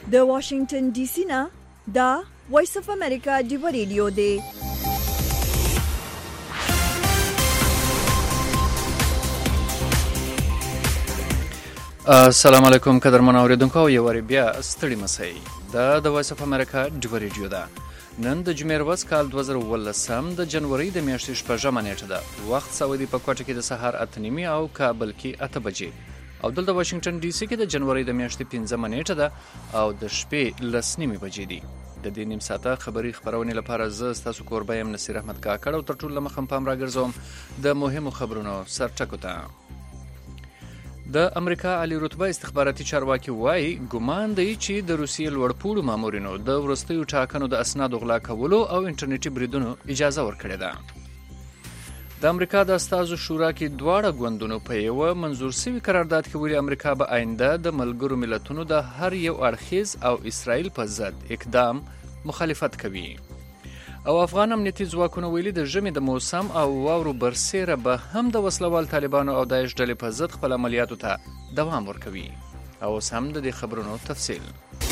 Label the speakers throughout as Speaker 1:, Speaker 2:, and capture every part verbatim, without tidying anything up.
Speaker 1: د واشنگټن ډي سي نه دا وایس اف امریکا دی ریډیو دی.
Speaker 2: السلام علیکم قدرمن اوریدونکو، یو وری بیا ستړي مسئ دا د وایس اف امریکا دی ریډیو ده. نن د جمعې ورځ کال دوه زره اوولسم د جنوري د میاشتې شپږمه نیټه ده. وخت سعودي په کوټه کې د سهار اته نیمې او کابل کې اته بجې او دلته واشنگټن ډي سي کې د جنوري د میاشتې پنځمه نیټه ده او د شپې لس نیمې بجې دي. د دې نیم ساعته خبري خبرونې لپاره زه ستاسو کوربه یم نصیر احمد کاکړ او تر ټولو مخم پام راګرځوم د مهمو خبرونو سرټکو ته. د امریکا عالی رتبه استخباراتي چارواکي وایي ګمان دی چې د روسیې لوړپوړو مامورینو د وروستیو ټاکنو د اسنادو غلا کولو او انټرنیټي بریدونو اجازه ورکړې ده. د امریکا د استازو شورا کې دواړه ګوندونو په یوه منظور شوي قرارداد کې ویلي امریکا به آینده د ملګرو ملتونو د هر یو اړخیز او اسرائیل په ضد اقدام مخالفت کوي. او افغان امنیتي ځواکونه ویلي د ژمي د موسم او واورو برسیره به هم د وسلوال طالبانو او داعش ډلې په ضد خپل عملیاتو ته دوام ورکوي. او اوس هم د دې خبرونو تفصیل.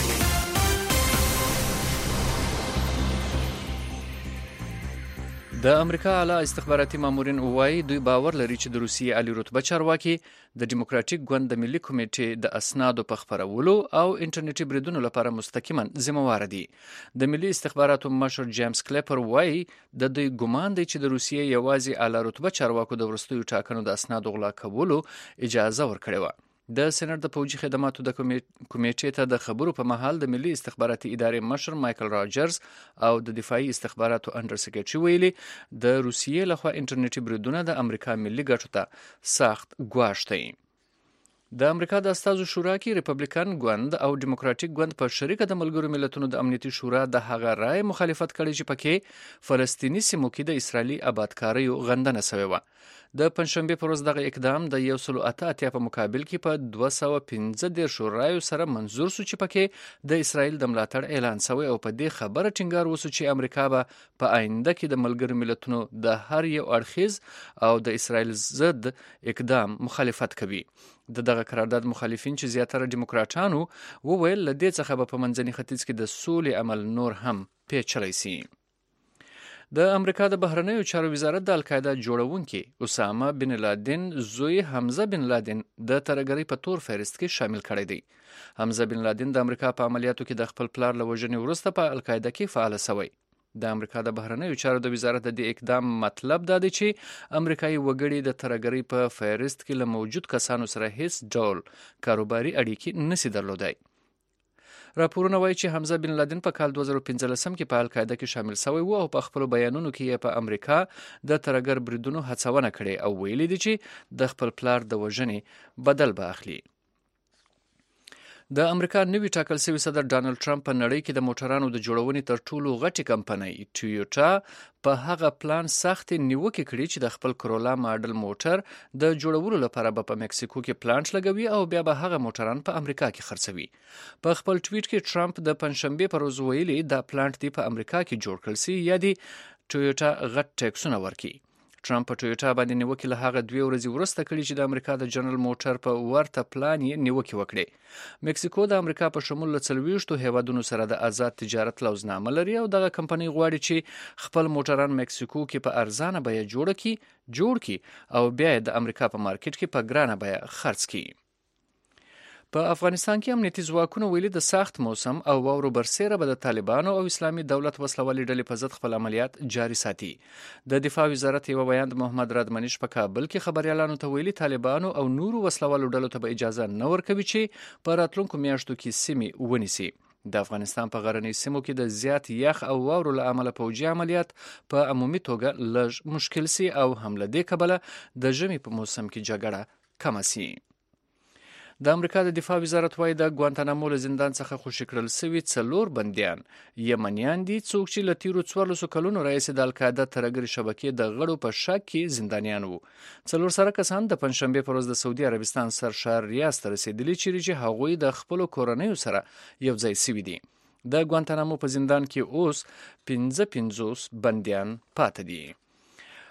Speaker 2: د امریکا اعلی استخباراتي مامورین وایي دوی باور لري چې د روسیې عالی رتبه چارواکي د ډیموکراټیک ګوند د ملي کمیټې د اسنادو په خپرولو او انټرنیټي بریدونو لپاره مستقیما ذمہوار دي. د ملي استخباراتو مشر جیمز کلیپر وایي د دوی ګمان دی چې د روسیې یوازې اعلی رتبه چارواکو د وروستیو ټاکنو د اسنادو غلا کولو اجازه ورکړې وه. د سېنات د پوځي خدماتو د کمیټې ته د خبرو په مهال د ملي استخباراتي ادارې مشر مایکل راجرز او د دفاعي استخباراتو انډر سکرټري ویلي د روسیې لخوا انټرنیټي بریدونه د امریکا ملي ګټو ته سخت ګواښ دی. د امریکا د استازو شورا کې ریپبلیکن ګوند او ډیموکراټیک ګوند په شریکه د ملګرو ملتونو د امنیتي شورا د هغه رای مخالفت کړی چې پکې فلسطینی سیمو کې د اسرائیلي آبادکاریو غندنه شوې وه. د پنځشنبې پر ورځ دغه اقدام د یو سل اته اتیا په مقابل کې په دوه سوه پنځه دېرش رایو سره منظور شو چې پکې د اسرائیل د ملاتړ اعلان شوی او په دې خبره ټینګار وشو چې امریکا به په آینده کې د ملګرو ملتونو د هر یو اړخیز او د اسرائیل ضد اقدام مخالفت کوي. د دغه قرارداد مخالفین چې زیاتره ډیموکراټانو وویل له دې څخه به په منځني ختیځ کې د سولې عمل نور هم پیچلی سي. د امریکا د بهرنیو چارو وزارت د القاعده جوړونکي اسامه بن لادن زوی حمزه بن لادن د ترهګرۍ په تور فهرست کې شامل کړی دی. حمزه بن لادن د امریکا په عملیاتو کې د خپل پلار له وژنې وروسته په القاعده کې فعال شوی. د امریکا د بهرنیو چارو د وزارت د اقدام مطلب دا دی چې امریکایي وګړي د ترهګرۍ په فهرست کې له موجود کسانو سره هیڅ ډول کاروباري اړیکې نشي درلودای. راپورونه وایي چې حمزه بن لادن په کال دوه زره پنځلسم کې په القاعده کې شامل شوی و او په خپل بیانونو کې یې په امریکا د ترهګر بریدونو هڅونه کړې او ویلي دي چې د خپل پلار د وژنې بدل به اخلي. د امریکا نوی ټاکل شوی صدر ډانلډ ټرمپ په نړۍ کې د موټرانو د جوړونې تر ټولو غټي کمپنۍ ټویوټا په هغه پلان سخت نیوکه کړې چې د خپل کرولا ماډل موټر د جوړولو لپاره به په مکسیکو کې پلانټ لګوي او بیا به هغه موټران په امریکا کې خرڅوي. په خپل ټویټ کې ټرمپ د پنځشنبې پر ورځ ویلي دا پلانټ دی په امریکا کې جوړ کړل شي یا دی ټویوټا غټ ټیکسونه ورکړي. ټرمپ په ټویټا باندې نیوکه له هغه دوه ورځې وروسته کړي چې د امریکا د جنرال موټر په ورته پلان یې نیوکه وکړي. مکسیکو د امریکا په شمول له څلوېښتو هیوادونو سره د آزاد تجارت لوزنامه لري او دغه کمپنۍ غواړي چې خپل موټران مکسیکو کې په ارزانه بیه جوړ کړي جوړ کړي او بیا د امریکا په مارکیټ کې په ګرانه بیه خرڅ کړي. په افغانستان کې امنیتي ځواکونه ویلي د سخت موسم او واورو برسیره به د طالبانو او اسلامي دولت وسلوالې ډلې په ضد خپل عملیات جاري ساتي. د دفاع وزارت یو بیان د محمد راد منیش په کابل کې خبريالانو ته ویلي طالبانو او نورو وسلوالو ډلو ته به اجازه نه ورکوي چې په راتلونکو میاشتو کې سیمې ونیسي. د افغانستان په غرنۍ سیمو کې د زیات یخ او واورو له امله پوځي عملیات په عمومي توګه لږ مشکل سي او هم له دې کبله د ژمي په موسم کې جګړه کمه سي. د امریکا د دفاع وزارت وایي د ګوانتانامو له زندان څخه خوشي کړل شوي څلور بندیان یمنیان دي څوک چې له تیرو څوارلسو کلونو راهیسې د القاعده ترهګرې شبکې د غړو په شک کې زندانیان وو. څلور سره کسان د پنځشنبې پر ورځ د سعودي عربستان سرشار ریاض ته رسېدلي چې هغوی د خپلو کورنیو سره یو ځای شوي دي. د ګوانتانامو په زندان کې اوس پنځه پنځوس بندیان پاتې دي.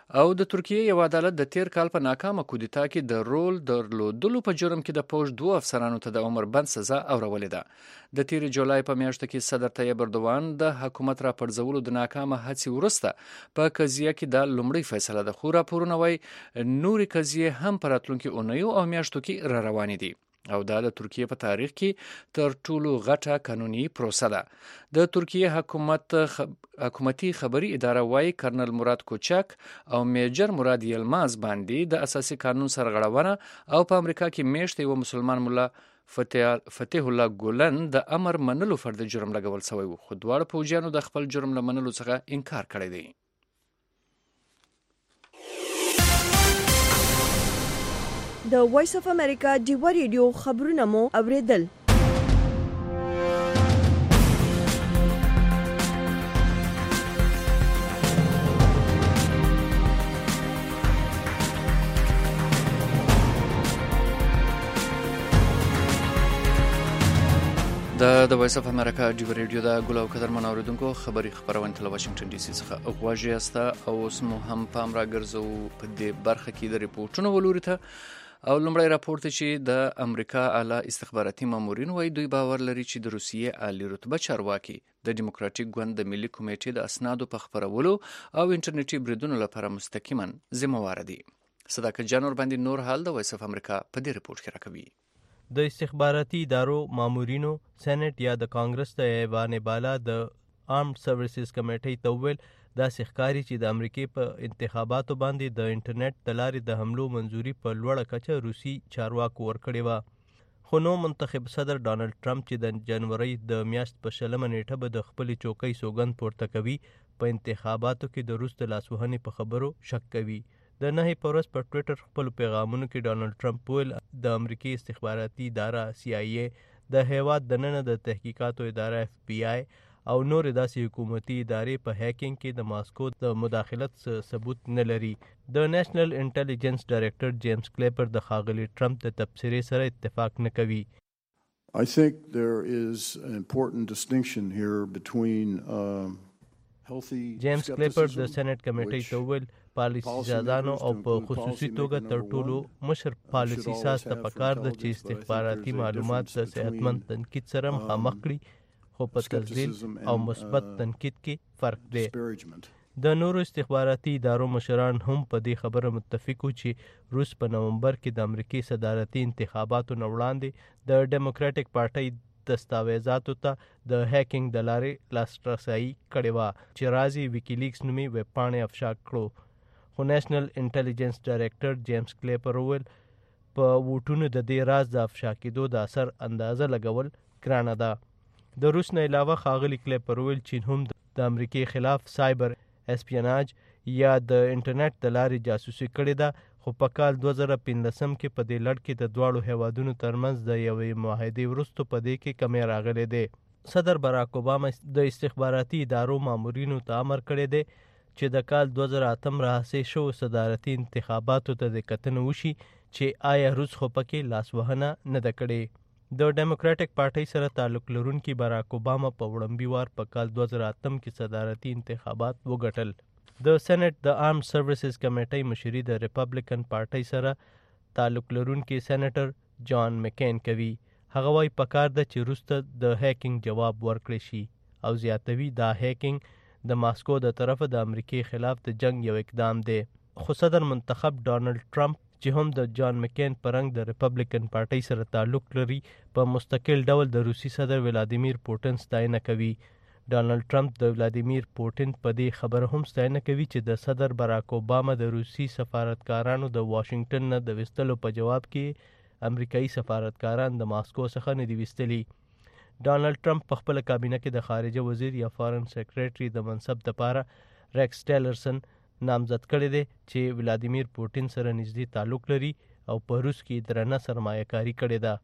Speaker 2: او د ترکیه یو عدالت د تیر کال په ناکامه کودتا کې د رول درلودلو په جرم کې د پوج دوه افسرانو ته د عمر بند سزا اورولې ده. د تیر جولای په میاشت کې صدر طیب اردوان د حکومت را پرځولو د ناکامه هڅې وروسته په قضیه کې د لومړی فیصله ده، خو راپورونه وایي نورې قضیې هم په راتلونکي اونیو او میاشتو کې را روانې دي او دا د ترکیه په تاریخ کې تر ټولو غټه قانوني پروسه ده. د ترکیه حکومت خب... حکومتي خبري اداره وايي کرنل مراد کوچک او میجر مراد یلماز باندې د اساسي قانون سرغړونه او په امریکا کې میشت یو مسلمان مولا فتح فتح الله ګولن د امر منلو فرد جرم لګول شوی و، خو دواړه پوجانو د خپل جرم لمنلو څخه انکار کړی دی.
Speaker 1: د وایس اف امریکا ډیوا ریډیو خبرونه مو اوریدل.
Speaker 2: د د وایس اف امریکا ډیوا ریډیو د ګل او قدر منوریدونکو خبري خبرونه له واشنگټن ډي سي څخه غواړي استا او اوس مو هم پام را ګرځو په دې برخه کې د ریپورتونو ولوري ته. او لومړی راپورټ چې د امریکا اعلی استخباراتي مامورین وايي دوی باور لري چې د روسیې اعلی رتبه چارواکي د ډیموکراټیک ګوند د ملي کمیټې د اسنادو په خپرولو او انټرنیټي بریدونو لپاره مستقیما ذمہوار دي. صداقت جان اور باندې نور حال د وایس اف امریکا په دې ریپورت کې راکوي.
Speaker 3: د استخباراتي ادارو مامورینو سېنات یا د کانګرس د ایوان بالا د آرمډ سروسز کمیټې ته ویل دا ښکاري چې د امریکای په انتخاباتو باندې د انټرنیټ د لارې د حملو منځوري په لوړه کچه روسي چارواکو ورکړې وه. خو نو منتخب صدر ډانلډ ټرمپ چې د جنوري د میاشت په شلمه نیټه به د خپلې چوکۍ سوګند پورته کوي په انتخاباتو کې د روس د لاسوهنې په خبرو شک کوي. د نهې په ورځ په ټویټر خپلو پیغامونو کې ډانلډ ټرمپ ویل د امریکای استخباراتي اداره سی آی ای د هیواد دننه د تحقیقاتو اداره اف بی آی او نور داسې حکومتي ادارې په هیکینګ کې د ماسکو د مداخلت ثبوت نه لري. د نېشنل انټيليجنس ډایریکټر جیمز کلیپر د ښاغلي ټرمپ د تبصرې سره اتفاق نه کوي.
Speaker 4: I think there is an important distinction here between um, healthy
Speaker 3: جیمز کلیپر د سېنات کمیټې ته ویل پالیسي سازانو او په خصوصي توګه تر ټولو مشر پالیسي ساز ته پکار د چې استخباراتي معلومات د صحتمند تنقید سره مخامخ کړي، خو په تسلیل او مثبت تنقید کې فرق دی. د نورو استخباراتي ادارو مشران هم په دې خبره متفق وو چې روس په نومبر کې د امریکای صدارتي انتخاباتو نه وړاندې د ډیموکراټیک پارټۍ دستاویزاتو ته د هیکینګ د لارې لاسرسي کړې وه چې رازي ویکیلیکس نومي ویب پاڼې افشا کړو. خو نېشنل انټيليجنس ډایریکټر جیمز کلیپر ویل په ووټونو د دې راز د افشا کېدو د اثر اندازه لګول ګرانه ده. د روس نه علاوه ښاغلي کلیپر ویل چین هم د امریکای خلاف سایبر اسپیناج یا د انټرنیټ د لارې جاسوسي کړې ده، خو په کال دوه زره پنځلسم کې په دې لړ کې د دواړو هیوادونو ترمنځ د یوې معاهدې وروسته په دې کې کمی راغلی دی. صدر باراک اوباما د استخباراتي ادارو مامورینو ته امر کړی دی چې د کال دوه زره اتم راهیسې شوو صدارتي انتخاباتو ته د کتنه وشي چې آیا روس خو پکې لاسوهنه نه ده کړې. د ډیموکراټیک پارټۍ سره تعلق لرونکي باراک اوباما په وړاندې وار په کال دوه زره اتم کې صدارتي انتخابات وګټل. د سېنات د آرمډ سروسز کمیټې مشري د ریپبلیکن پارټۍ سره تعلق لرونکي سېنیټر جان مکین کوي. هغه وايي پکار ده چې روس ته د هیکینګ جواب ورکړي شي او زیاتوي دا هیکینګ د ماسکو د طرفه د امریکای خلاف د جنگ یو اقدام دی. خو صدر منتخب ډانلډ ټرمپ چې هم د جان مکین پرنګ د ریپبلیکن پارټۍ سره تعلق لري په مستقل ډول د روسي صدر ولادیمیر پوټین ستاینه کوي. ډانلډ ټرمپ د ولادیمیر پوټین په دې خبره هم ستاینه کوي چې د صدر باراک اوباما د روسي سفارتکارانو د واشنگټن نه د وستلو په جواب کې امریکایي سفارتکاران د ماسکو څخه نه دي وستلي. ډانلډ ټرمپ په خپل کابینه کې د خارجه وزیر یا فارن سیکریټري د منصب لپاره ریکس ټیلرسن نامزد کړی دی چې ولادیمیر پوټین سره نږدې تعلق لري او په روس کې درنه سرمایه کاري کړې ده.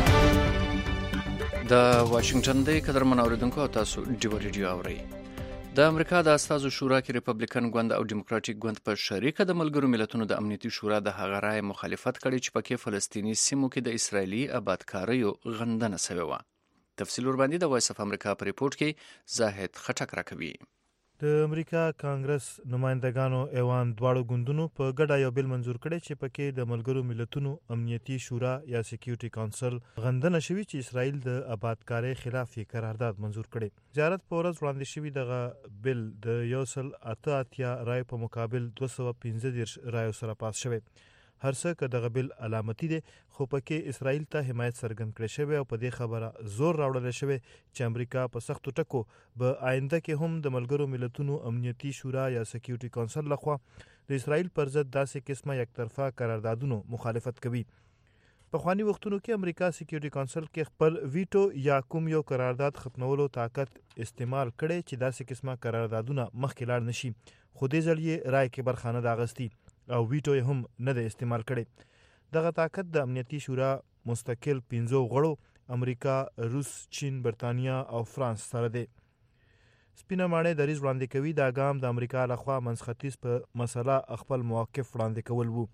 Speaker 2: د واشنگټن د قدرمن اوریدونکو تاسو ډیو ریډیو اورئ. د امریکا د استازو شورا کې ریپبلیکن ګوند او ډیموکراټیک ګوند په شریکه د ملګرو ملتونو د امنیتي شورا د هغه رای مخالفت کړی چې پکې فلسطینی سیمو کې د اسرایلی آبادکاریو غندنه شوې وه. تفصیل ورباندې د وایس اف امریکا په ریپورت کې زاهد خټک راکوي.
Speaker 5: د امریکا کانګرس نمائندګانو ایوان دواړو ګوندونو په ګډه یو بل منزور کړی چې پکې د ملګرو ملتونو امنیتي شورا یا سکیورټي کونسل غندنه شوی چې اسرائیل د آبادکارۍ خلاف یې قرارداد منزور کړي. زیارت په ورځ وړاندې شوی دغه بل د یو سل اته اتیا رای په مقابل دوه سوه پنځه دېرش رایو سره پاس شوی. هر څه که دغه بل علامتي دی خو پکې اسرائیل ته حمایت څرګند کړی شوی او په دې خبره زور راوړل شوی چې امریکا په سختو ټکو به آینده کې هم د ملګرو ملتونو امنیتي شورا یا سکیورټي کونسل لخوا د اسرائیل پر ضد داسې قسمه یک طرفه قراردادونو مخالفت کوي. په خواني وختونو کې امریکا سکیورټي کونسل کې خپل ویټو یا کوم یو قرارداد ختمولو طاقت استعمال کړي چې داسې قسمه قراردادونه مخکې لاړ نشي، خو دې ځل یې رای کې برخه نه ده اخیستې او ویټو یې هم نه ده استعمال کړي. دغه طاقت د امنیتي شورا مستقل پنځو غړو امریکا، روس، چین، برطانیا او فرانس سره دی. سپینه ماڼۍ دریځ وړاندې کوي دا ګام د امریکا لخوا منځ ختیځ په مسله خپل موقف وړاندې کول وو.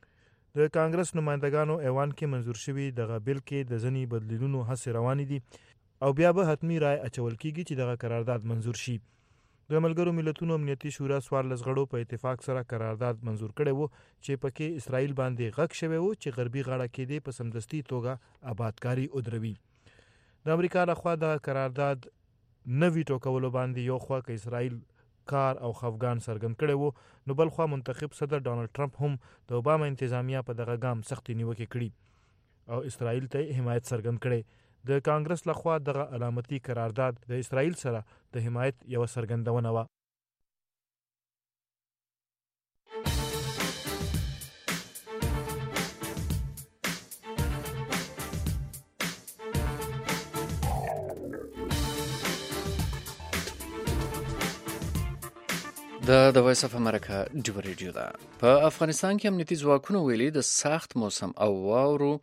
Speaker 5: د کانګرس نمائندګانو ایوان کې منظور شوي دغه بل کې د ځینې بدلونونو هڅې روانې دي او بیا به حتمی رای اچول کیږي چې دغه قرارداد منظور شي. د ملګرو ملتونو امنیتي شورا څوارلس غړو په اتفاق سره قرارداد منظور کړی وو چې پکې اسرائیل باندې غږ شوی وو چې غربي غاړه کې دی په سمدستي توګه آبادکاري ودروي. د امریکا لخوا د قرارداد نه ویټو کولو باندې یو خوا که اسرائیل کار او خفګان څرګند کړی وو نو بل خوا منتخب صدر ډانلډ ټرمپ هم د اوباما انتظامیه په دغه ګام سختې نیوکې کړي او اسرائیل ته حمایت څرګند کړی. د کانګرس لخوا دغه علامتي قرارداد د اسرائیل سره د حمایت یو څرګندونه وه.
Speaker 2: د د وایس اف امریکا ډیو ریډیو ده. په افغانستان کې امنیتي ځواکونو ویلي د سخت موسم او واورو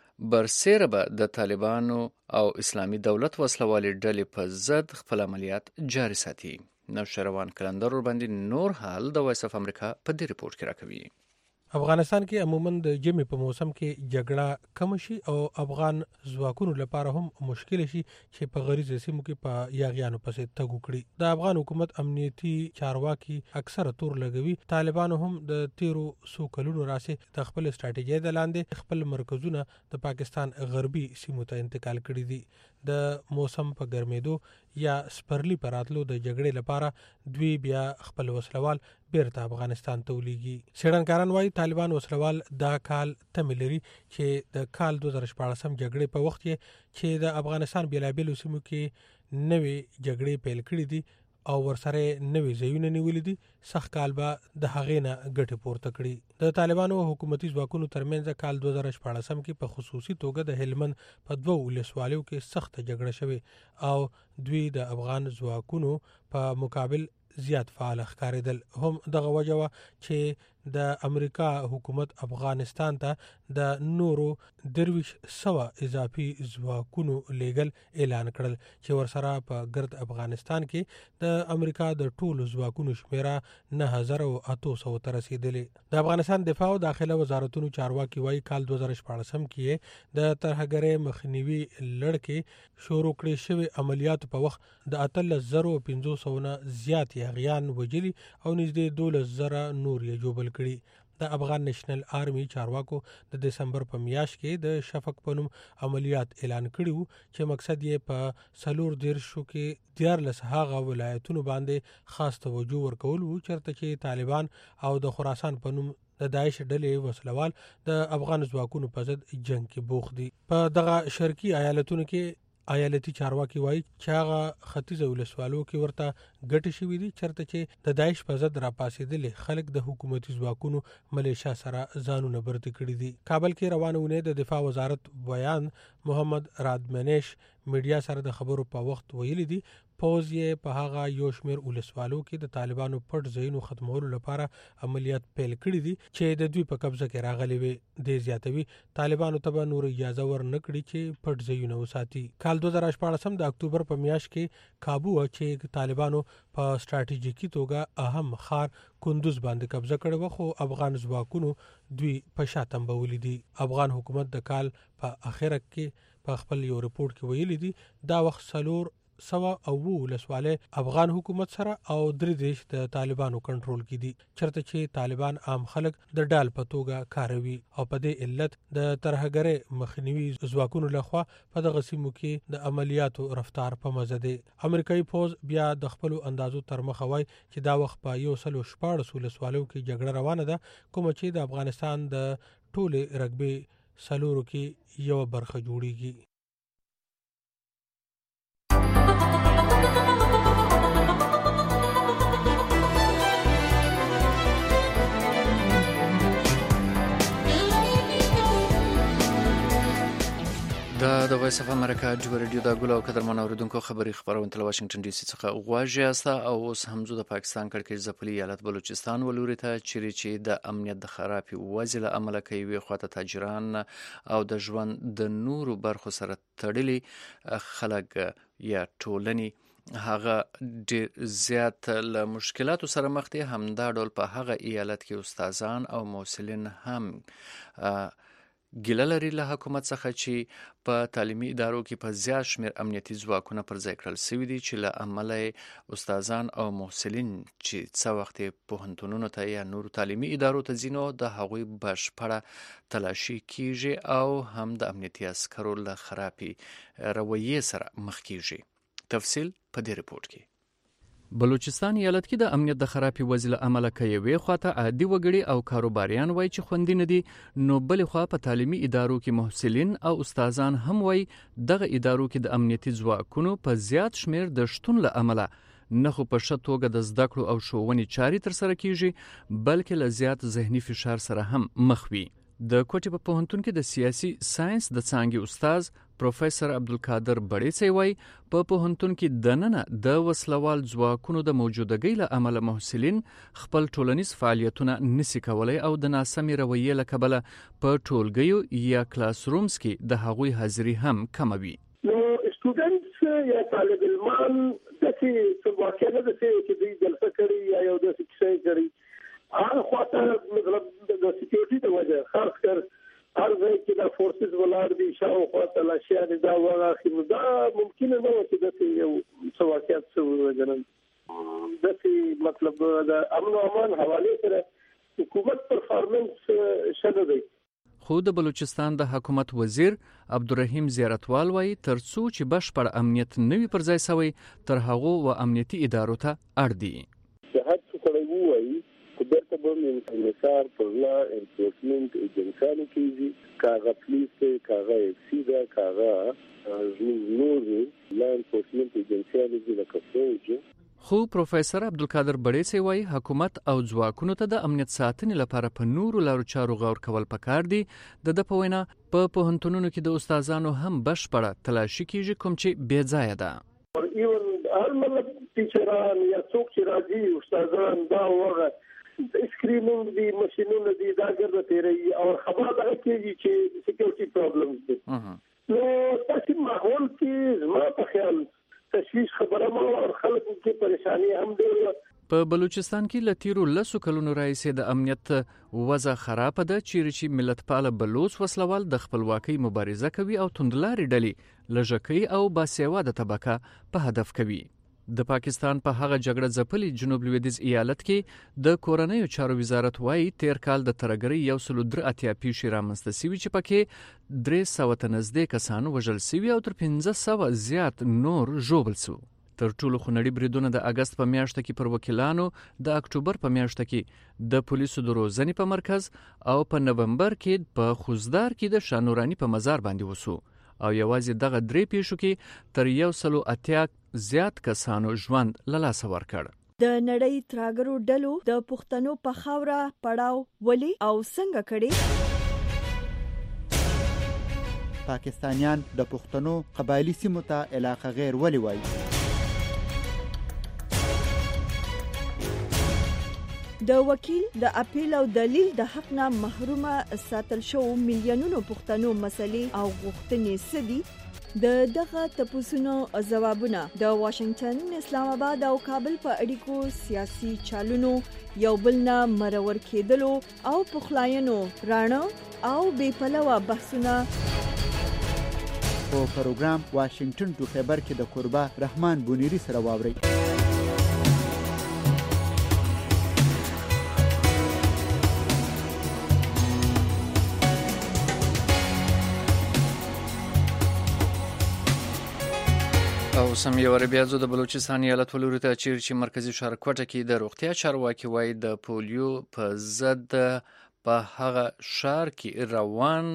Speaker 2: برسیره به د طالبانو او اسلامي دولت وسلوالې ډلې په ضد خپل عملیات جاري ساتي. نوشروان کلندر ورباندې نور حال د وایس اف امریکا په دې ریپورت کې راکوي.
Speaker 6: افغانستان کې عموما د ژمي په موسم کې جګړه کم شي او افغان ځواکونو لپاره هم مشکل شي چې په غریزه سیمو کې په یاغیانو پسې تګ وکړي. د افغان حکومت امنیتي چارواکي اکثره تور لګوي طالبانو هم د تیرو څو کلونو راسي د خپل استراتیژۍ د لاندې خپل مرکزونه د پاکستان غربي سیمو ته انتقال کړي دي. د موسم په ګرمېدو یا سپرلی پر راتلو د جګړې لپاره دوی بیا خپل وسلوال بیرته افغانستان ته ولیږي. څېړنکاران وایي طالبان وسلوال دا کال تمه لري چې د کال دوه زره شپاړسم جګړې په وخت کې چې د افغانستان بیلابیلو سیمو کې نوې جګړې پیل کړي دي او ورسره نوې ځایونه نیولي دي، سخت کال به د هغې نه ګټې پورته کړي. د طالبانو حکومتي ځواکونو ترمنځ کال دوه زره شپاړسم کې په خصوصي توګه د هلمند په دوه ولسوالیو کې سخته جګړه شوې او دوی د افغان ځواکونو په مقابل زیات فعال ښکارېدل. هم دغه وجه وه چې د امریکا حکومت افغانستان ته د نورو درویش سوه اضافي ځواکونو لیږل اعلان کړل چې ورسره په ګرد افغانستان کې د امریکا د ټولو ځواکونو شمیره نه هزار او اتو سوو ته رسېدلې. د افغانستان دفاع او داخله وزارتونو چارواکي وایي کال دوه زره شپاړسم کې د ترهګرۍ مخنیوي لړکې شروع کړې شوې عملیاتو په وخت د اتلس زرو پنځو سوو نه زیات یاغیان وجلي او نږدې دولس زره نور یې ژوبل کړي. د افغان نېشنل آرمي چارواکو د دسمبر په میاشت کې د شفق په نوم عملیات اعلان کړي وو چې مقصد یې په څلور دېرشو کې دیارلس هغه ولایتونو باندې خاص توجه ورکول وو چېرته چې طالبان او د خراسان په نوم د داعش ډلې وسلوال د افغان ځواکونو په ضد جنگ کې بوخت دي. په دغه شرقي ایالتونو کې ایالتي چارواکي وایي چې هغه ختیځه ولسوالو کې ورته ګټې شوي دي چېرته چې د داعش په ضد راپاڅېدلي خلک د حکومتي ځواکونو ملیشا سره ځانونه برتې کړي دي. کابل کې روانه اونۍ د دفاع وزارت بیان محمد رادمنیش میډیا سره د خبرو په وخت ویلي دي پوز یې په هغه یو شمېر ولسوالو کې د طالبانو پټ ځایونو ختمولو لپاره عملیات پیل کړي دي چې د دوی په قبضه کې راغلي وي. د زیاتوي طالبانو ته به نور اجازه ور نه کړي چې پټ ځایونه وساتي. کال دوه زره شپاړس د اکتوبر په میاشت کې کابو چې طالبانو په ستراتیژیکي توګه اهم ښار کندوز باندې قبضه کړی و، خو افغان ځواکونو دوی په شا تنبولي دي. افغان حکومت د کال په اخره کې په خپل یو رپورټ کې ویلي دي دا وخت څلور سوا او ولسواله افغان حکومت سره او درې دیش د طالبانو کنټرول کې دي، چرته چې طالبان عام خلک د ډال په توګه کاروي او په دې علت د ترهګرۍ مخنیوي ځواکونو لخوا په دغه سیمو کې د عملیاتو رفتار په مزه دی. امریکایي پوز بیا د خپل اندازو تر مخه وای چې دا وخت په یو سلو شپاړس ولسوالو کې جګړه روانه ده، کوم چې د افغانستان د ټوله رګبي سلورو کې یو برخه جوړیږي.
Speaker 2: دا د وایس اف امریکا جوړ ریډیو دا ګل او قدرمن اوریدونکو خبري خبرونه تل واشنگټن ډي سي څخه غواړي استا او اوس همزو د پاکستان کړکېچ ځپلي ایالت بلوچستان ولوري ته چیرې چې د امنیت د خرابې وځله عمل کوي خواته تاجران او د ژوند د نورو برخو سره تړلي خلک یا ټولني هغه ډیر زیات له مشکلاتو سره مخ دي. همدا ډول په هغه ایالت کې استادان او موسلین هم ګیله لري له حکومت څخه چې په تعلیمي ادارو کې په زیات شمېر امنیتي ځواکونه پر ځای کړل شوي دي چې له امله استادان او محصلین چې څه وخت پوهنتونونو ته یا نورو تعلیمي ادارو ته ځي نو د هغوی بشپړه تلاشي کیږي او هم د امنیتي عسکرو له خرابې رویې سره مخ کیږي. تفصیل په دې رپورټ کې. بلوچستان ایالت کې د امنیت د خرابې وضعیت عمله کوي خواته عادي وګړي او کاروباریان وای چې خوندي نه دي، نو بل خوا په تعلیمي ادارو کې محصلین او استادان هم وای دغه ادارو کې د امنیتي ځواکونو په زیات شمیر د شتون له عمله نه خو په ښه توګه د زده کړو او ښوونې چارې تر سره کیږي بلکې له زیات ذهني فشار سره هم مخ وي. د کوټې په پوهنتون کې د سیاسي ساينس د څانګې استاد پروفیسور عبدالقادر بړیڅی وای په پوهنتون کې دننه د وسلوال ځواکونو د موجودګۍ له امله محصلین خپل ټولنیز فعالیتونه نسی کولای او د ناسمې رویې له کبله په ټولګیو یا کلاس رومز کې د هغوی حاضري هم کموي.
Speaker 7: نو سټوډنټس یا طالب علمان د څه واقعه ده چې دوی جلسه کوي یا یو د څه کوي هغه خواته مطلب د سکیورټي د وجه خاص کر هر ځای کې د فورسز ولر دي شاو خواته لا شي دا وغه خو دا ممکن نه و چې د یو څه واقعیت څه وجنن د څه مطلب د امن او امان حواله سره حکومت پرفارمنس شته دی.
Speaker 2: خو د بلوچستان د حکومت وزیر عبدالرحیم زیارتوال وایي ترڅو چې بشپړ امنیت نوي پر ځای شوی تر هغه و امنیتي ادارو ته اړ دي.
Speaker 7: هر څه کړی وایي کدرته به انحصار پر لا انفورسمنت ایجنسیانو کېږي کاغه پولیس کاغه سیدا کاغه نور لا انفورسمنت ایجنسیانو کې لکه فوج.
Speaker 2: خو پروفیسور عبدالقادر بړیڅی وایي حکومت او ځواکونو ته د امنیت ساتنې لپاره په نورو لارو چارو غور کول پکار دي. د د په وینا په پوهنتونونو کې د استادانو هم بشپړه تلاشي کیږي کوم چې بې ځایه ده.
Speaker 7: ایون هر مطلب ټیچران یا څوک چې راځي استادان دا وغه سکرینینګ دی ماشینونه دی دا ګرځي تیری او خبره ده چې چې سکیورټي پرابلمز دي. نو تاسو ماحول کې زما په خیال تشویش خبره مو او خلکو کې پریشانی هم دی.
Speaker 2: په بلوچستان کې لتیرو لسو کلونو راځي د امنیت وضع خراب ده چیرې چې ملتپاله بلوچ وسلوال د خپلواکۍ مبارزه کوي او توندلاري ډلې لږکۍ او باسواده طبقه په هدف کوي. د پاکستان په هغه جګړه ځپلي جنوب لویدیځ ایالت کې د کورنیو چارو وزارت وایي تیر کال د ترګرۍ یو سل درې اتیا پیښې رامنځته شوي چې پکې درې سوه ته نږدې کسان وژل شوي او تر پنځه سوه زیات نور ژوبل شو. تر ټولو خونړي بریدونه د اگست په میاشت کې پر وکیلانو، د اکتوبر په میاشت کې د پولیسو د روزنې په مرکز او په نومبر کې په خوزدار کې د شانورانی په مزار باندې وسو او یوازې دغه درې پیښو کې تر یو سلو اتیا زیات کسانو ژوند له لاسه ورکړ.
Speaker 1: د نړۍ ترهګرو ډلو د پښتنو په خاوره پړاو ولي او څنګه کړي؟
Speaker 8: پاکستانیان د پښتنو قبایلی سیمو ته علاقه غیر ولي وایي؟
Speaker 1: د وکیل د اپیل او دلیل د حق نه محرومه ساتل شو میلیونونو پښتنو مسلې او غوښتنې سدي د دغه تپوسونو ځوابونه د واشنگټن، اسلام آباد او کابل په اړیکو سیاسي چالونو یو بل نه مرور کېدلو او پخلاینو رانه او بې پلوه بحثونه
Speaker 8: په پروګرام واشنگټن ټو خیبر کې د قربا رحمان بونیری سره واوري.
Speaker 2: او سم یو بیا زو د بلوچستان ایالت ولوري ته چیر چې مرکزی ښار کوټه کې د روغتیا چارواکي وایي د پولیو په ضد په هغه ښار کې روان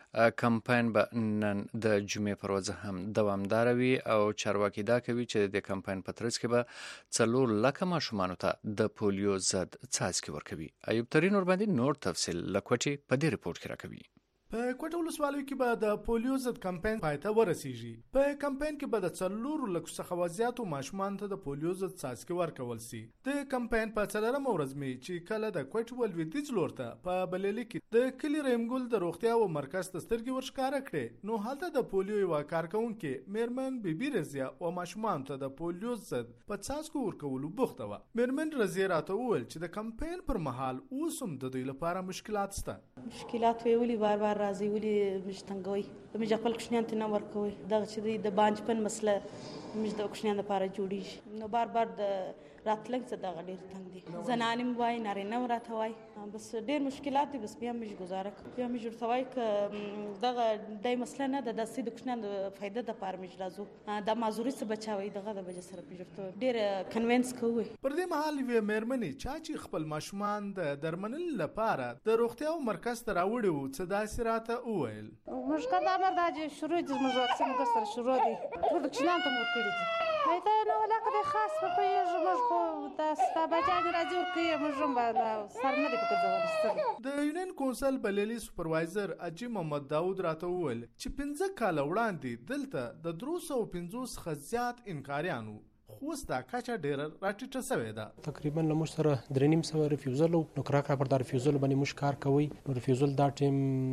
Speaker 2: کمپاین به نن د جمعې پر ورځ هم دوامدار وي او چارواکي دا کوي چې د کمپاین په ترڅ کې به څلور لکه ماشومانو ته د پولیو ضد څاڅکي ورکوي. ایوب ترین ور باندې نور تفصیل لکوټي په دې رپورت کې راکوي.
Speaker 9: په کوټه ولسوالۍ کې به د پولیو ضد کمپاین پای ته ورسیږي. په کمپاین کې به د څلورو لکو څخه زیاتو ماشومانو ته د پولیو ضد څاڅکي ورکول شي. د کمپاین په څلورمه ورځ مې چې کله د کوټه ولویدیځ لور ته په بللي کې د کلی رحمګل د روغتیا او مرکز ته سترګې ورښکاره کړې، نو هلته د پولیو یو کارکونکې میرمن بیبي رضیا او ماشومانو ته د پولیو ضد په څاڅکو ورکولو بوخته وه. میرمن رضیا راته وویل چې د کمپاین پر مهال اوس هم د دوی لپاره مشکلات شته.
Speaker 10: مشکلات ویلي بار بار راځي، ولې موږ تنګوي، موږ خپل کوچنیانو ته نه ورکوي. دغه چې د بانجپن مسله موږ د کوچنیانو لپاره جوړیږي، نو بار بار د راتلنګ څه دغه ډېر تنګ دي. زنانې مو وایي، نارینه مو راته وایي، بس ډېر مشکلات دي. بس بیا موږ ګزاره کوو، بیا موږ ورته وایي که دغه دی مسله نه ده، داسې د کوچنیانو د فایده دپاره موږ راځو، دا معذوري څه بچاوئ، دغه د وجې سره موږ ورته ډېر کنوینس کوو.
Speaker 9: پر دې مهال یوې مېرمنې چا چې خپل ماشومان د درملنې لپاره د روغتیا مرکز ته راوړي وو څه داسې راته وویل.
Speaker 11: موږ که دا امر دا چې شروع دي، زموږ واکسین در سره شروع دي، ټول د کوچنیانو ته مو ورکړي دي. فایده نه ولاکه دی خاص په پوهېږو، موږ خو دا ستا بچیانې راځي ورکوي، موږ هم سر نه دی په ګرځولو سترګې.
Speaker 9: د یونین کونسل بلیلي سوپروایزر اجي محمد داود راته وویل چې پنځه کاله وړاندې دلته د درې سوه پنځوس څخه زیات انکاریان وو، خو اوس دا کچه ډېره راټیټه سوې ده.
Speaker 6: تقریبا له موږ سره درې نیم سوه ریفیوزل وو، نو کراک را پر دا ریفیوزل باندې موږ کار کوئ. نو ریفیوزل دا ټیم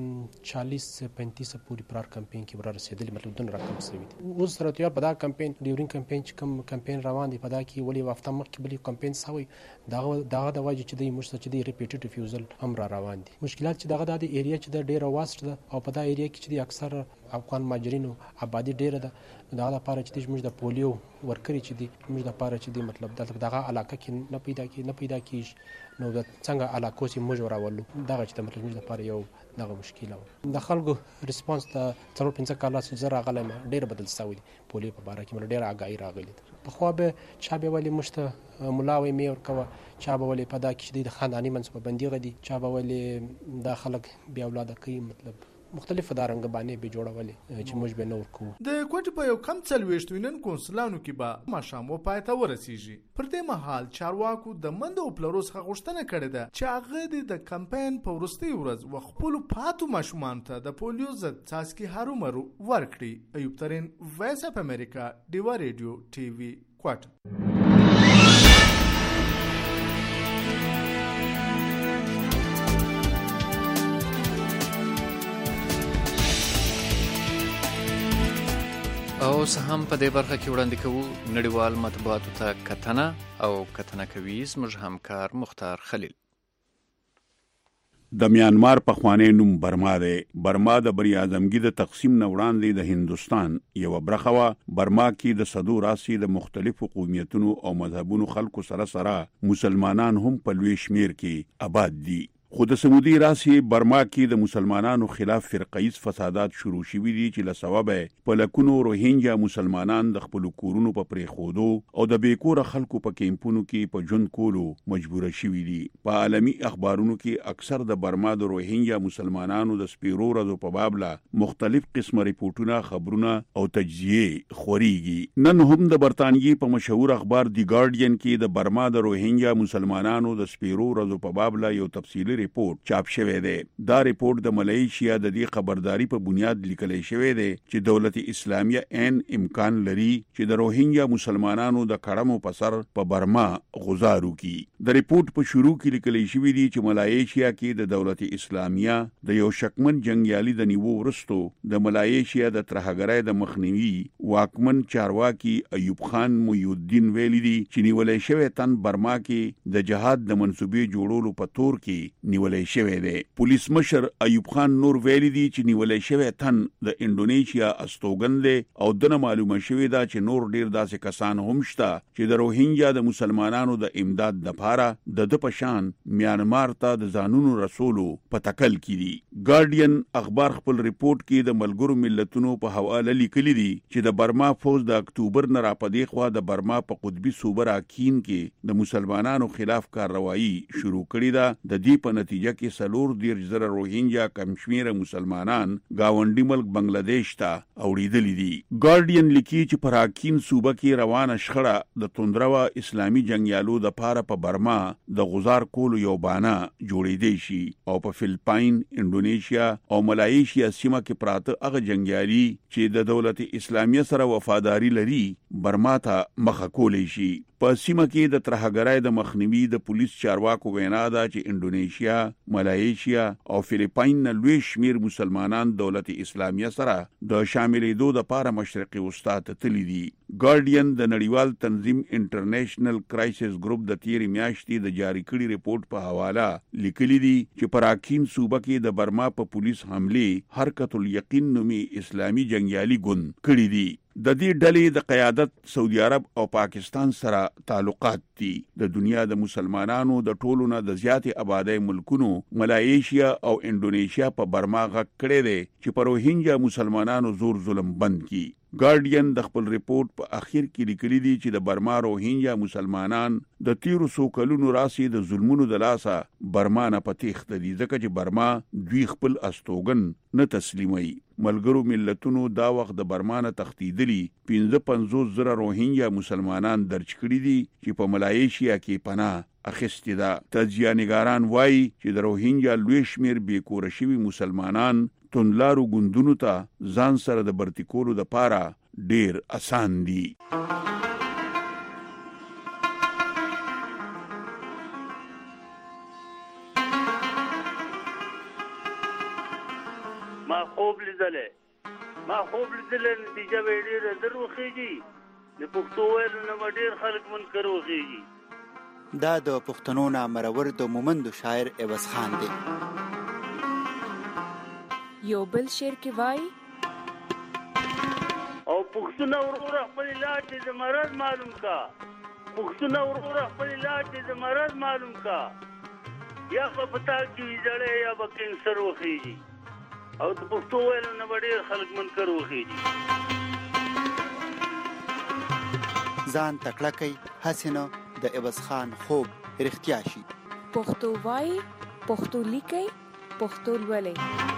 Speaker 6: چالیس پینتیس پورې پر هر کمپین کې ورا رسېدلي، مطلب دونه راکم سوي دي. اوس سره تیار په دا کمپین ډیورینګ کمپین چې کوم کمپین روان دی، په دا کې ولې هفته مخکې بلې کمپین سوی، دغه دغه د وجې چې دی موږ سره چې دی ریپیټډ ریفیوزل هم را روان دي. مشکلات چې دغه د ایریا چې د ډېره واسټ ده او په دا ایریا کې چې دی اکثر افغان مهاجرینو آبادي ډېره ده، دغه لپاره چې موږ د پولیو ورکړي چې دی موږ لپاره چې دی مطلب دغه علاقه کې نه پیدا کی نه پیدا کیږي، نو د څنګه علاقو چې موږ راولو دغه چې مطلب موږ لپاره یو دغه مشکل و. د خلکو ریسپانس ته څلور پنځه کاله چې زه راغلی یم ډېر بدل شوی دی. پولیو په باره کې مله ډېره اګاهي راغلې ده. پخوا به چا به ولې موږ ته ملا وایي مې ورکوه، چا به ولې په دا کې چې د خانداني منصوبه بندي غدي، چا به ولې دا خلک بې اولاده کوي، مطلب مختلف دارنګ باندې به جوړولې چې موږ به نور کوو.
Speaker 9: د کوټې په یو کم څلوېښت یونین کونسلانو کې به ماښام و پای ته ورسیږي. پر دې مهال چارواکو د مندو او پلرو څخه غوښتنه کړې ده چې هغه د کمپاین په وروستۍ ورځ و خپلو پاتو ماشومانو ته د پولیو ضد څاڅکي هرومرو ورکړي. ایوب ترین، وایس اف امریکا، ډیوا ریډیو ټي وي، کوټه.
Speaker 2: او هم په دې برخه کې وړاندې کوو نړیوال مطبوعاتو ته کتنه او کتنه کوي زموږ همکار مختار خلیل.
Speaker 12: د میانمار پخوانی نوم برما دی. برما د بری اعظمګي د تقسیم نه وړاندې د هندوستان یو برخه وه. برما کې د صدو راسي د مختلفو قومیتونو او مذهبونو خلکو سره سره مسلمانان هم په لوی شمیر کې آباد دي. خو د سمودي راسي برما کې د مسلمانانو خلاف فرقیز فسادات شروع شوي دي چې له سببه په لکونو روهینجا مسلمانان د خپل کورونو په پریښودو او د بیکوره خلکو په کیمپونو کې په ژوند کولو مجبور شوي دي. په عالمي اخبارونو کې اکثر د برما د روهینجا مسلمانانو د سپیرو ورځو په باب لا مختلف قسمه ریپورتونه، خبرونه او تجزیه خوريږي. نن هم د برتانیې په مشهور اخبار دی ګارډین کې د برما د روهینجا مسلمانانو د سپیرو ورځو په باب لا یو تفصیلي ریپورت چاپ شوی دی. دا ریپورت د ملایشیا د دې خبرداري په بنیاد لیکل شوی دی چې دولت اسلامیه ان امکان لري چې د روهینګیا مسلمانانو د کړمو په سر په برما غزارو کی. د ریپورت په شروع کې لیکل شوی دی چې ملایشیا کې د دولت اسلامیه د یو شکمن جنگیالي د نیوو ورستو د ملایشیا د ترهګرۍ د مخنیوي واکمن چارواکي ایوب خان محی الدین ویلي دي چې نیولې شوی تن برما کې د جهاد د منسوبې جوړولو په تور کې نیولې شوی دی. پولیس مشر ایوب خان نور ویلي دي چې نیولې شوی تن د انډونیشیا استوګن دی او دنه معلومه شوی دا چې نور ډیر داسې کسان هم شته چې د روهینګیا د مسلمانانو د امداد لپاره د د پشان میانمار ته د ځانونو رسولو په تکل کې دي. ګارډین اخبار خپل ریپورت کې د ملګرو ملتونو په حواله لیکلي دي چې د برما فوج د اکتوبر نه راپدې خوا د برما په قطبي صوبه راکین کې د مسلمانانو خلاف کارروایی شروع کړې ده. د دې په نتیجه کې سلور دیر زره روهینګیا کمشمیره مسلمانان گاونډي ملک بنگلاديش ته اوړېدلې دي. ګارډین لیکي چې په راکین صوبه کې روانه شخړه د توندروا اسلامي جنگیالو د پاره په برما د غزار کولو یو بانه جوړېدې شي او په فلپاین، انډونیشیا او ملایشیا سیمه کې پراته هغه جنگیالي چې د دولت اسلامیه سره وفاداری لري برما ته مخه کولې شي. په سیمه کې د ترهګرۍ د مخنیوي د پولیس چارواکو وینا ده چې انډونیشیا، ملایشیا او فلپاین نه لوی شمیر مسلمانان دولت اسلامیه سره د شاملېدو د پاره مشرقي وسطا ته تللي دي. ګارډین د نړیوال تنظیم انټرنیشنل کرایسس ګروپ د تیری میاشتې د جاری کړي ریپورت په حواله لیکلي دي چې په راکین صوبه کې د برما په پولیس حمله حرکت الیقین نومي اسلامي جنگیالي ګوند کړي دي. د دې ډلې د قیادت سعودي عرب او پاکستان سره تعلقات دي. د دنیا د مسلمانانو د ټولو نه د زیاتې آبادی ملکونو ملایشیا او انډونیشیا په برما غږ کړی دی چې په روهینګیا مسلمانانو زور ظلم بند کړي. ګارډین د خپل ریپورت په اخر کې لیکلي دي چې د برما روهینګیا مسلمانان د تیرو سو کلونو راسي د ظلمونو د لاسه برما نه پتیخت دي ځکه چې برما دوی خپل استوګن نه تسلیمي. ملګرو ملتونو دا وخت د برما نه تختیدلی پنځه پنځوس زره روهینګیا مسلمانان درج کړي دي چې په ملایشیا کې پناه اخیستې ده. تجزیه‌نګاران وایي چې د روهینګیا لوی شمیر بې کوره شوي مسلمانان توندلارو ګوندونو ته ځان سره د برتی کولو د پاره ډیر آسان دي.
Speaker 13: ما خوب لیدلې ما خوب لیدلې نتیجه به ډیره دروخیږي. د پښتو ویلو نه ډیر خلک منکر وخیږي.
Speaker 8: دا د پښتنو نه مرور د مومند شاعر عوض خان دی.
Speaker 14: یو بل شعر کې وای
Speaker 13: او پښتون ورور خپل علاج د مرض معلوم کا. پښتون ورور خپل علاج د مرض معلوم کا. یا په پتا کې جړې یا په کینسر وخیږي او د پښتو ویلو نه ډېر خلک منکر وخیږي.
Speaker 8: ځان تکړه کوي حسینه د عوض خان خوب رښتیا شي.
Speaker 14: پښتو وای، پښتو لیکي، پښتو لولي.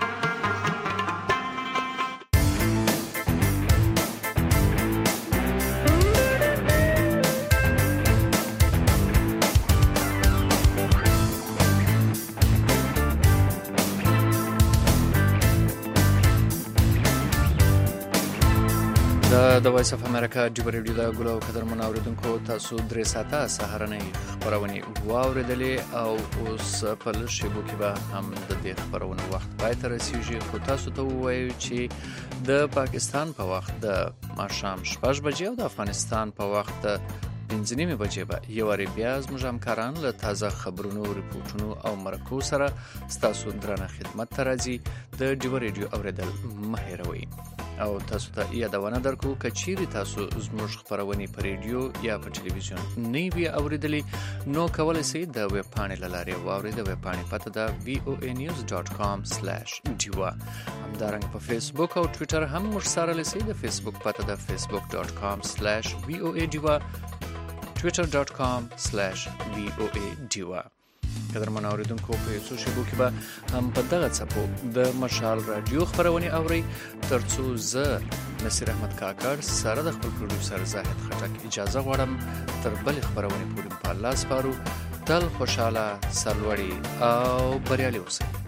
Speaker 2: د وایس اف امریکا ډیو ریډیو دا ګلو قدر منوریدونکو تاسو درې ساعته سهارنۍ خبرونه واوریدلې او اوس په لشبو کې به هم د دې خبرونو وخت پای ته رسیږي. خو تاسو ته وایو چې د پاکستان په وخت د ماښام شپږ بجې او د افغانستان په وخت پنځه نیمې بجې به یو وارې بیا زموږ همکاران له تازه خبرونو، ریپورټونو او مرکو سره ستاسو درنه خدمت ته راځي. د ډیو ریډیو اوریدل مه هېروئ او تاسو ته یادونه درکو که چیرې تاسو زموږ خبرونه په ریډیو یا په ټلویزیون نه وي اوریدلې نو کولی شئ د ویب پاڼې له لارې واورئ. د ویب پاڼې پته ده وی او ای نیوز ډاټ کام سلیش ډیوا. همدارنګه په فیسبوک او ټویټر هم موږ سره لسی. د فیسبوک پته ده فیسبوک ډاټ کام سلیش وی او ای ډیوا، ټویټر ډاټ کام سلیش وی او ای ډیوا. قدر منوریدونکو په یوڅو شیبو کې به هم په دغه څپو د مشال رادیو خبرونه اوري ترڅو زه نصیر احمد کاکړ سره د خپل پروډوسر زاهد خټک اجازه غواړم تر بل خبرونه پورې په الله سپارو. تل خوشاله، سرلوړي او بریالي اوسئ.